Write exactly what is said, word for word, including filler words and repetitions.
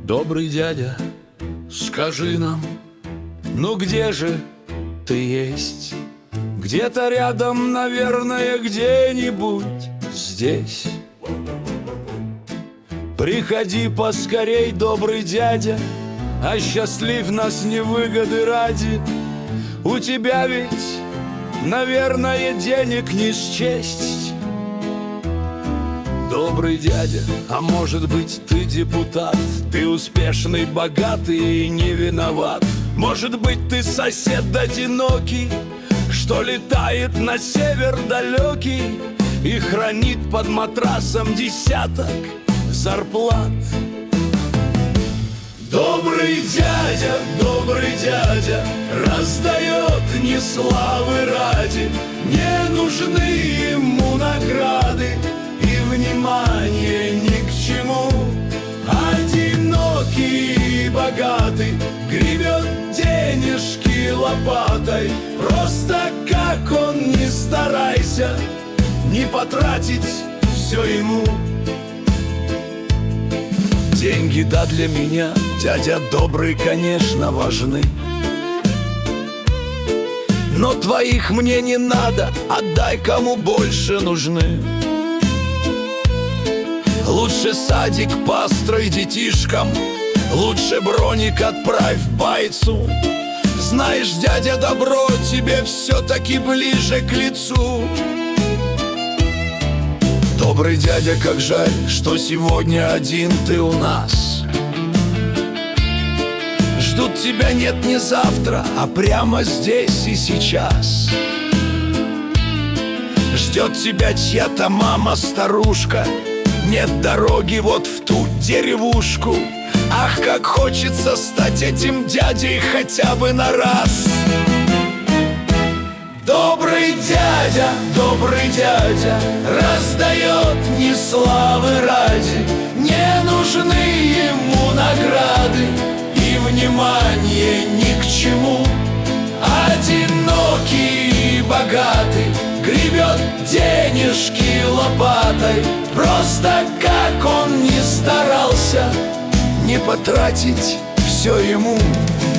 Добрый дядя, скажи нам, ну где же ты есть? Где-то рядом, наверное, где-нибудь здесь. Приходи поскорей, добрый дядя, осчастлив нас невыгоды ради. У тебя ведь, наверное, денег не счесть. Добрый дядя, а может быть ты депутат? Ты успешный, богатый и не виноват. Может быть ты сосед одинокий, что летает на север далекий и хранит под матрасом десяток зарплат. Добрый дядя, добрый дядя раздает не славы ради, не нужны ему награды и внимание ни к чему. Одинокий и богатый гребет денежки лопатой. Просто как он ни старайся, не потратить все ему. Деньги, да, для меня, дядя добрый, конечно, важны. Но твоих мне не надо, отдай кому больше нужны. Лучше садик построй детишкам, лучше броник отправь бойцу. Знаешь, дядя, добро тебе все-таки ближе к лицу. Добрый дядя, как жаль, что сегодня один ты у нас. Ждут тебя нет не завтра, а прямо здесь и сейчас. Ждет тебя чья-то мама-старушка, нет дороги вот в ту деревушку. Ах, как хочется стать этим дядей хотя бы на раз. Добрый дядя, добрый дядя раздает не славы ради, не нужны ему награды и внимание ни к чему. Одинокий и богатый гребет денежки лопатой. Просто как он ни старался, не потратить все ему.